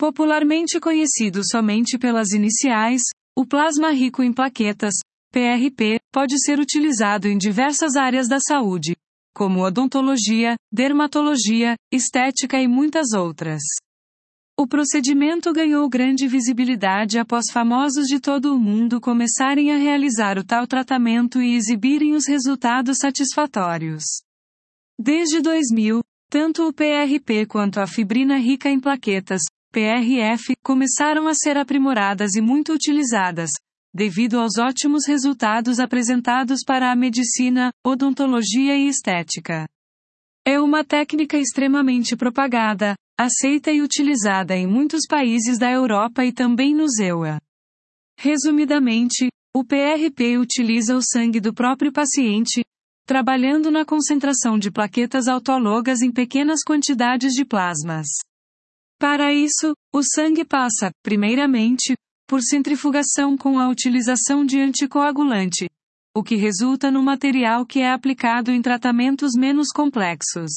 Popularmente conhecido somente pelas iniciais, o plasma rico em plaquetas, PRP, pode ser utilizado em diversas áreas da saúde, como odontologia, dermatologia, estética e muitas outras. O procedimento ganhou grande visibilidade após famosos de todo o mundo começarem a realizar o tal tratamento e exibirem os resultados satisfatórios. Desde 2000, tanto o PRP quanto a fibrina rica em plaquetas, PRF, começaram a ser aprimoradas e muito utilizadas, devido aos ótimos resultados apresentados para a medicina, odontologia e estética. É uma técnica extremamente propagada, aceita e utilizada em muitos países da Europa e também no EUA. Resumidamente, o PRP utiliza o sangue do próprio paciente, trabalhando na concentração de plaquetas autólogas em pequenas quantidades de plasmas. Para isso, o sangue passa, primeiramente, por centrifugação com a utilização de anticoagulante, o que resulta no material que é aplicado em tratamentos menos complexos.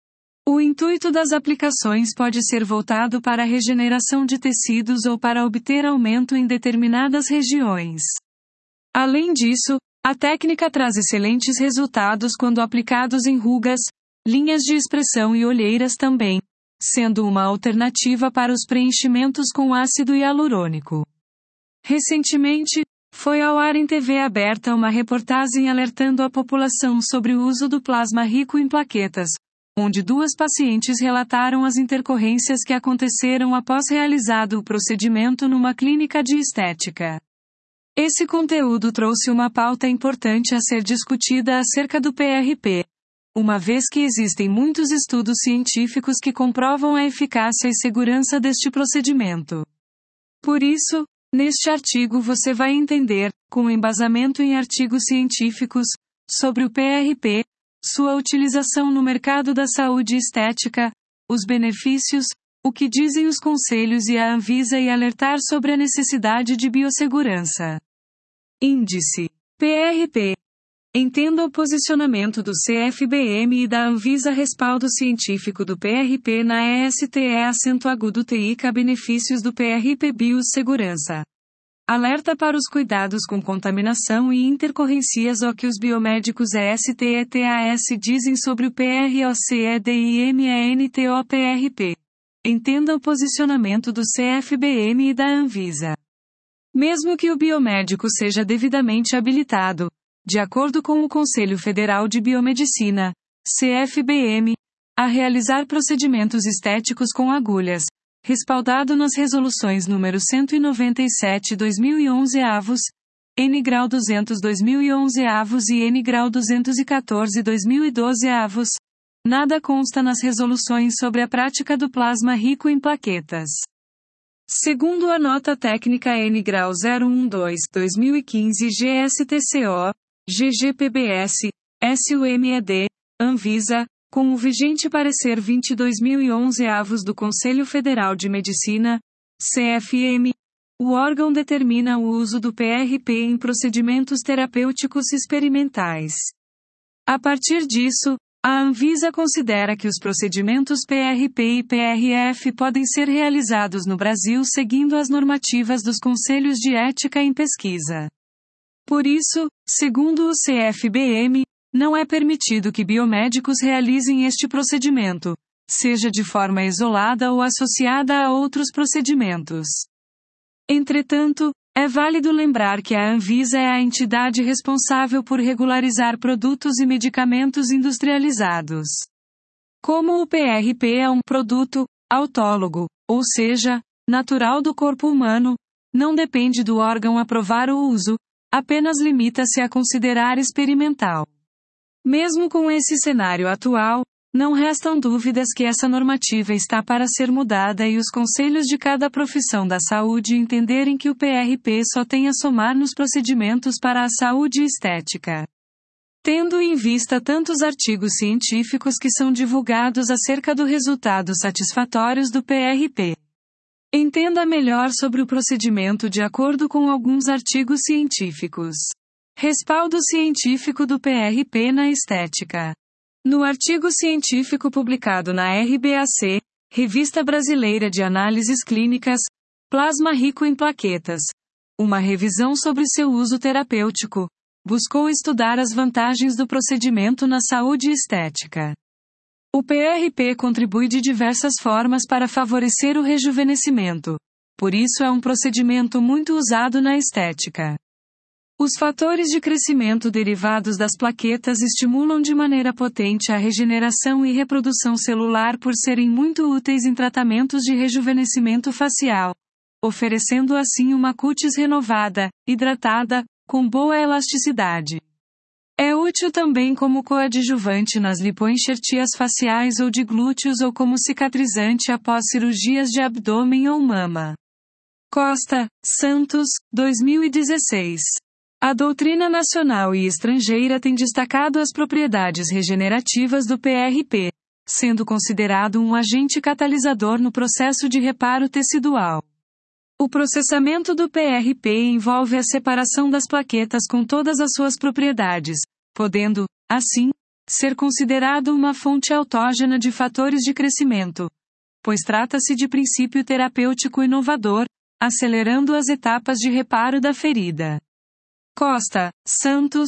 O intuito das aplicações pode ser voltado para a regeneração de tecidos ou para obter aumento em determinadas regiões. Além disso, a técnica traz excelentes resultados quando aplicados em rugas, linhas de expressão e olheiras também, sendo uma alternativa para os preenchimentos com ácido hialurônico. Recentemente, foi ao ar em TV aberta uma reportagem alertando a população sobre o uso do plasma rico em plaquetas, onde 2 pacientes relataram as intercorrências que aconteceram após realizado o procedimento numa clínica de estética. Esse conteúdo trouxe uma pauta importante a ser discutida acerca do PRP, uma vez que existem muitos estudos científicos que comprovam a eficácia e segurança deste procedimento. Por isso, neste artigo você vai entender, com embasamento em artigos científicos, sobre o PRP, sua utilização no mercado da saúde estética, os benefícios, o que dizem os conselhos e a Anvisa e alertar sobre a necessidade de biossegurança. Índice PRP. Entenda o posicionamento do CFBM e da Anvisa. Respaldo científico do PRP na ESTE. Benefícios do PRP. Biossegurança. Alerta para os cuidados com contaminação e intercorrências. O que os biomédicos ESTETAS dizem sobre o PROCEDIMENTO-PRP. Entenda o posicionamento do CFBM e da Anvisa. Mesmo que o biomédico seja devidamente habilitado, de acordo com o Conselho Federal de Biomedicina, CFBM, a realizar procedimentos estéticos com agulhas, respaldado nas resoluções nº 197/2011 avos, N grau 200/2011 avos e N grau 214/2012 avos, nada consta nas resoluções sobre a prática do plasma rico em plaquetas. Segundo a nota técnica N grau 012/2015 GSTCO, GGPBS, SUMED, Anvisa, com o vigente parecer 20/2011 avos do Conselho Federal de Medicina, CFM, o órgão determina o uso do PRP em procedimentos terapêuticos experimentais. A partir disso, a Anvisa considera que os procedimentos PRP e PRF podem ser realizados no Brasil seguindo as normativas dos Conselhos de Ética em Pesquisa. Por isso, segundo o CFBM, não é permitido que biomédicos realizem este procedimento, seja de forma isolada ou associada a outros procedimentos. Entretanto, é válido lembrar que a Anvisa é a entidade responsável por regularizar produtos e medicamentos industrializados. Como o PRP é um produto autólogo, ou seja, natural do corpo humano, não depende do órgão aprovar o uso, apenas limita-se a considerar experimental. Mesmo com esse cenário atual, não restam dúvidas que essa normativa está para ser mudada e os conselhos de cada profissão da saúde entenderem que o PRP só tem a somar nos procedimentos para a saúde estética. Tendo em vista tantos artigos científicos que são divulgados acerca dos resultados satisfatórios do PRP. Entenda melhor sobre o procedimento de acordo com alguns artigos científicos. Respaldo científico do PRP na estética. No artigo científico publicado na RBAC, Revista Brasileira de Análises Clínicas, Plasma rico em plaquetas. Uma revisão sobre seu uso terapêutico. Buscou estudar as vantagens do procedimento na saúde estética. O PRP contribui de diversas formas para favorecer o rejuvenescimento. Por isso é um procedimento muito usado na estética. Os fatores de crescimento derivados das plaquetas estimulam de maneira potente a regeneração e reprodução celular por serem muito úteis em tratamentos de rejuvenescimento facial, oferecendo assim uma cutis renovada, hidratada, com boa elasticidade. É útil também como coadjuvante nas lipoenxertias faciais ou de glúteos ou como cicatrizante após cirurgias de abdômen ou mama. Costa, Santos, 2016. A doutrina nacional e estrangeira tem destacado as propriedades regenerativas do PRP, sendo considerado um agente catalisador no processo de reparo tecidual. O processamento do PRP envolve a separação das plaquetas com todas as suas propriedades, podendo, assim, ser considerado uma fonte autógena de fatores de crescimento, pois trata-se de princípio terapêutico inovador, acelerando as etapas de reparo da ferida. Costa, Santos,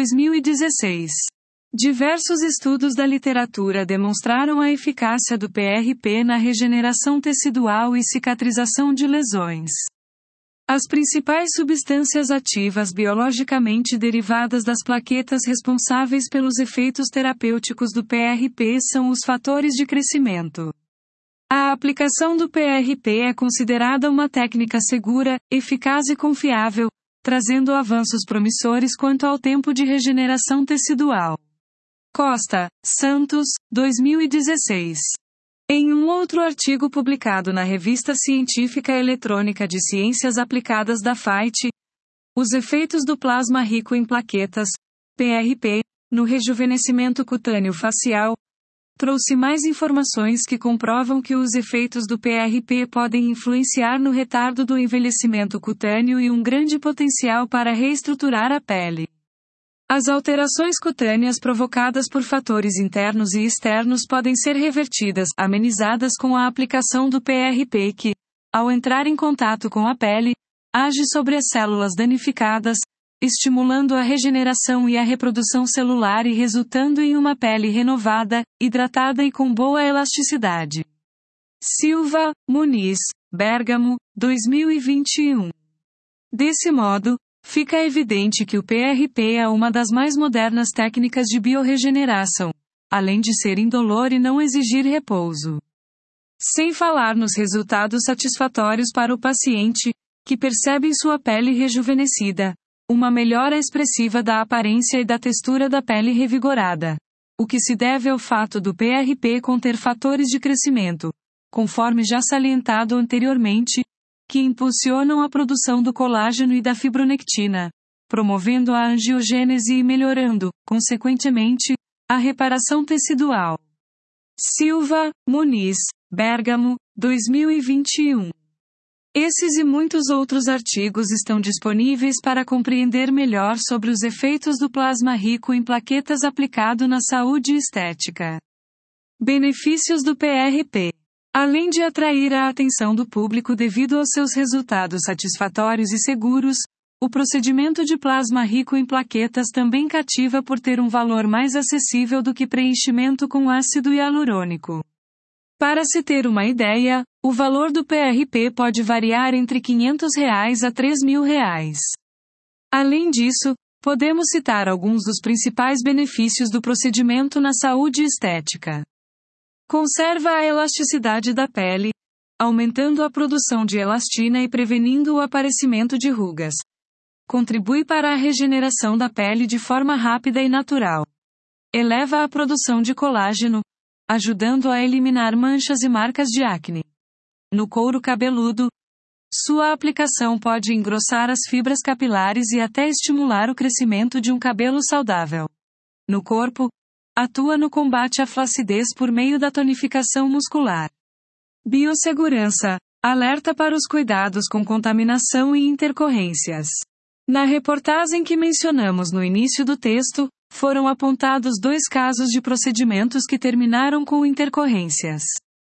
2016. Diversos estudos da literatura demonstraram a eficácia do PRP na regeneração tecidual e cicatrização de lesões. As principais substâncias ativas biologicamente derivadas das plaquetas responsáveis pelos efeitos terapêuticos do PRP são os fatores de crescimento. A aplicação do PRP é considerada uma técnica segura, eficaz e confiável, trazendo avanços promissores quanto ao tempo de regeneração tecidual. Costa, Santos, 2016. Em um outro artigo publicado na Revista Científica Eletrônica de Ciências Aplicadas da FITE, os efeitos do plasma rico em plaquetas, PRP, no rejuvenescimento cutâneo facial, trouxe mais informações que comprovam que os efeitos do PRP podem influenciar no retardo do envelhecimento cutâneo e um grande potencial para reestruturar a pele. As alterações cutâneas provocadas por fatores internos e externos podem ser revertidas, amenizadas com a aplicação do PRP que, ao entrar em contato com a pele, age sobre as células danificadas, estimulando a regeneração e a reprodução celular e resultando em uma pele renovada, hidratada e com boa elasticidade. Silva, Muniz, Bérgamo, 2021. Desse modo, fica evidente que o PRP é uma das mais modernas técnicas de biorregeneração, além de ser indolor e não exigir repouso. Sem falar nos resultados satisfatórios para o paciente, que percebe em sua pele rejuvenescida uma melhora expressiva da aparência e da textura da pele revigorada, o que se deve ao fato do PRP conter fatores de crescimento, conforme já salientado anteriormente, que impulsionam a produção do colágeno e da fibronectina, promovendo a angiogênese e melhorando, consequentemente, a reparação tecidual. Silva, Muniz, Bérgamo, 2021. Esses e muitos outros artigos estão disponíveis para compreender melhor sobre os efeitos do plasma rico em plaquetas aplicado na saúde estética. Benefícios do PRP. Além de atrair a atenção do público devido aos seus resultados satisfatórios e seguros, o procedimento de plasma rico em plaquetas também cativa por ter um valor mais acessível do que preenchimento com ácido hialurônico. Para se ter uma ideia, o valor do PRP pode variar entre R$ 500 a R$ 3.000. Além disso, podemos citar alguns dos principais benefícios do procedimento na saúde estética. Conserva a elasticidade da pele, aumentando a produção de elastina e prevenindo o aparecimento de rugas. Contribui para a regeneração da pele de forma rápida e natural. Eleva a produção de colágeno, ajudando a eliminar manchas e marcas de acne. No couro cabeludo, sua aplicação pode engrossar as fibras capilares e até estimular o crescimento de um cabelo saudável. No corpo, atua no combate à flacidez por meio da tonificação muscular. Biossegurança. Alerta para os cuidados com contaminação e intercorrências. Na reportagem que mencionamos no início do texto, foram apontados 2 casos de procedimentos que terminaram com intercorrências.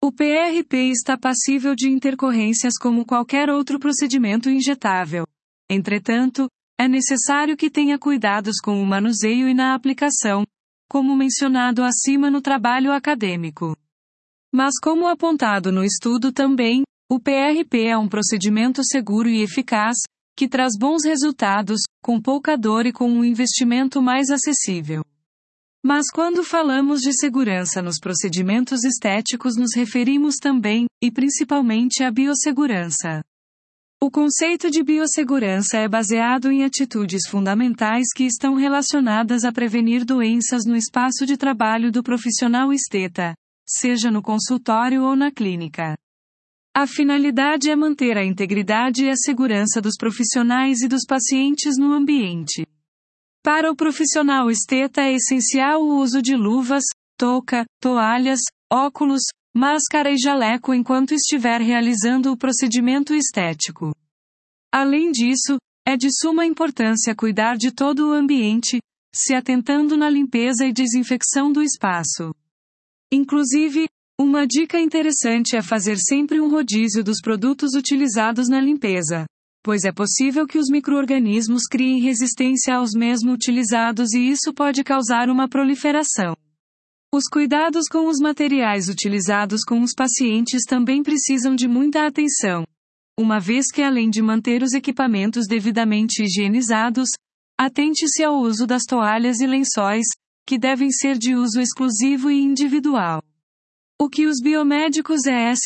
O PRP está passível de intercorrências como qualquer outro procedimento injetável. Entretanto, é necessário que tenha cuidados com o manuseio e na aplicação, como mencionado acima no trabalho acadêmico. Mas como apontado no estudo também, o PRP é um procedimento seguro e eficaz, que traz bons resultados, com pouca dor e com um investimento mais acessível. Mas quando falamos de segurança nos procedimentos estéticos nos referimos também, e principalmente à biossegurança. O conceito de biossegurança é baseado em atitudes fundamentais que estão relacionadas a prevenir doenças no espaço de trabalho do profissional esteta, seja no consultório ou na clínica. A finalidade é manter a integridade e a segurança dos profissionais e dos pacientes no ambiente. Para o profissional esteta é essencial o uso de luvas, touca, toalhas, óculos, máscara e jaleco enquanto estiver realizando o procedimento estético. Além disso, é de suma importância cuidar de todo o ambiente, se atentando na limpeza e desinfecção do espaço. Inclusive, uma dica interessante é fazer sempre um rodízio dos produtos utilizados na limpeza, pois é possível que os micro-organismos criem resistência aos mesmos utilizados e isso pode causar uma proliferação. Os cuidados com os materiais utilizados com os pacientes também precisam de muita atenção, uma vez que além de manter os equipamentos devidamente higienizados, atente-se ao uso das toalhas e lençóis, que devem ser de uso exclusivo e individual. O que os biomédicos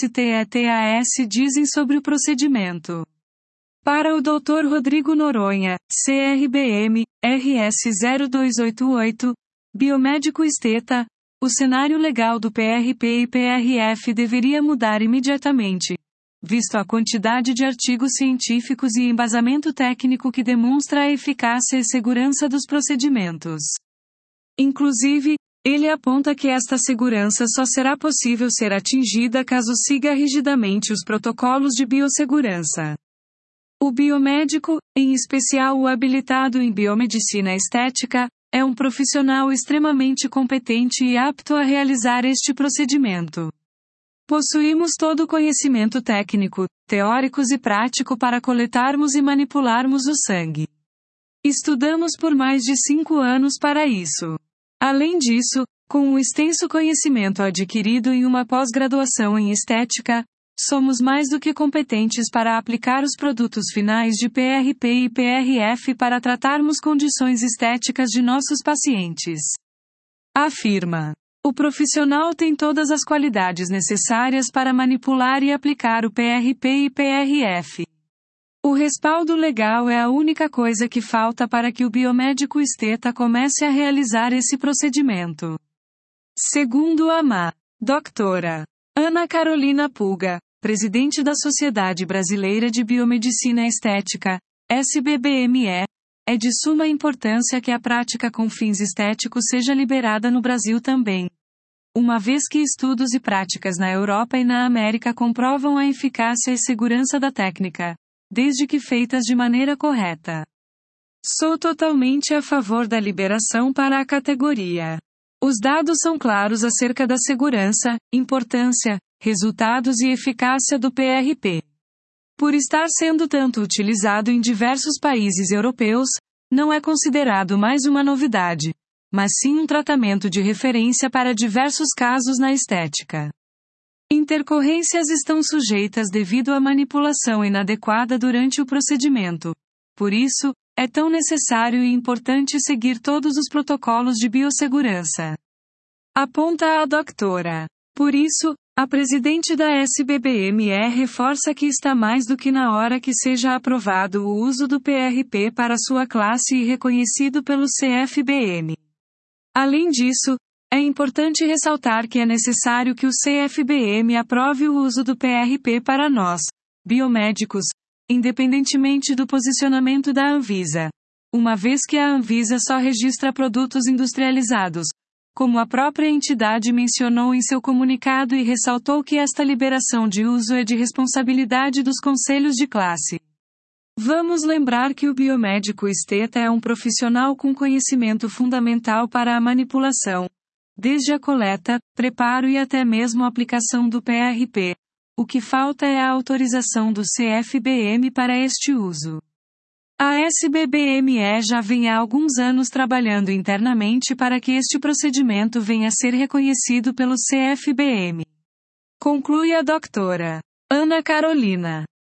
ESTETAS dizem sobre o procedimento? Para o Dr. Rodrigo Noronha, CRBM, RS 0288, biomédico esteta, o cenário legal do PRP e PRF deveria mudar imediatamente, visto a quantidade de artigos científicos e embasamento técnico que demonstra a eficácia e segurança dos procedimentos. Inclusive, ele aponta que esta segurança só será possível ser atingida caso siga rigidamente os protocolos de biossegurança. O biomédico, em especial o habilitado em biomedicina estética, é um profissional extremamente competente e apto a realizar este procedimento. Possuímos todo o conhecimento técnico, teóricos e prático para coletarmos e manipularmos o sangue. Estudamos por mais de 5 anos para isso. Além disso, com o extenso conhecimento adquirido em uma pós-graduação em estética, somos mais do que competentes para aplicar os produtos finais de PRP e PRF para tratarmos condições estéticas de nossos pacientes. Afirma. O profissional tem todas as qualidades necessárias para manipular e aplicar o PRP e PRF. O respaldo legal é a única coisa que falta para que o biomédico esteta comece a realizar esse procedimento. Segundo a Dra. Ana Carolina Pulga, presidente da Sociedade Brasileira de Biomedicina Estética, SBBME, é de suma importância que a prática com fins estéticos seja liberada no Brasil também. Uma vez que estudos e práticas na Europa e na América comprovam a eficácia e segurança da técnica, desde que feitas de maneira correta. Sou totalmente a favor da liberação para a categoria. Os dados são claros acerca da segurança, importância, resultados e eficácia do PRP. Por estar sendo tanto utilizado em diversos países europeus, não é considerado mais uma novidade, mas sim um tratamento de referência para diversos casos na estética. Intercorrências estão sujeitas devido à manipulação inadequada durante o procedimento. Por isso, é tão necessário e importante seguir todos os protocolos de biossegurança. Aponta a doutora. Por isso, a presidente da SBBME reforça que está mais do que na hora que seja aprovado o uso do PRP para sua classe e reconhecido pelo CFBM. Além disso, é importante ressaltar que é necessário que o CFBM aprove o uso do PRP para nós, biomédicos, independentemente do posicionamento da Anvisa, uma vez que a Anvisa só registra produtos industrializados, como a própria entidade mencionou em seu comunicado e ressaltou que esta liberação de uso é de responsabilidade dos conselhos de classe. Vamos lembrar que o biomédico esteta é um profissional com conhecimento fundamental para a manipulação, desde a coleta, preparo e até mesmo a aplicação do PRP. O que falta é a autorização do CFBM para este uso. A SBBME já vem há alguns anos trabalhando internamente para que este procedimento venha a ser reconhecido pelo CFBM. Conclui a doutora Ana Carolina.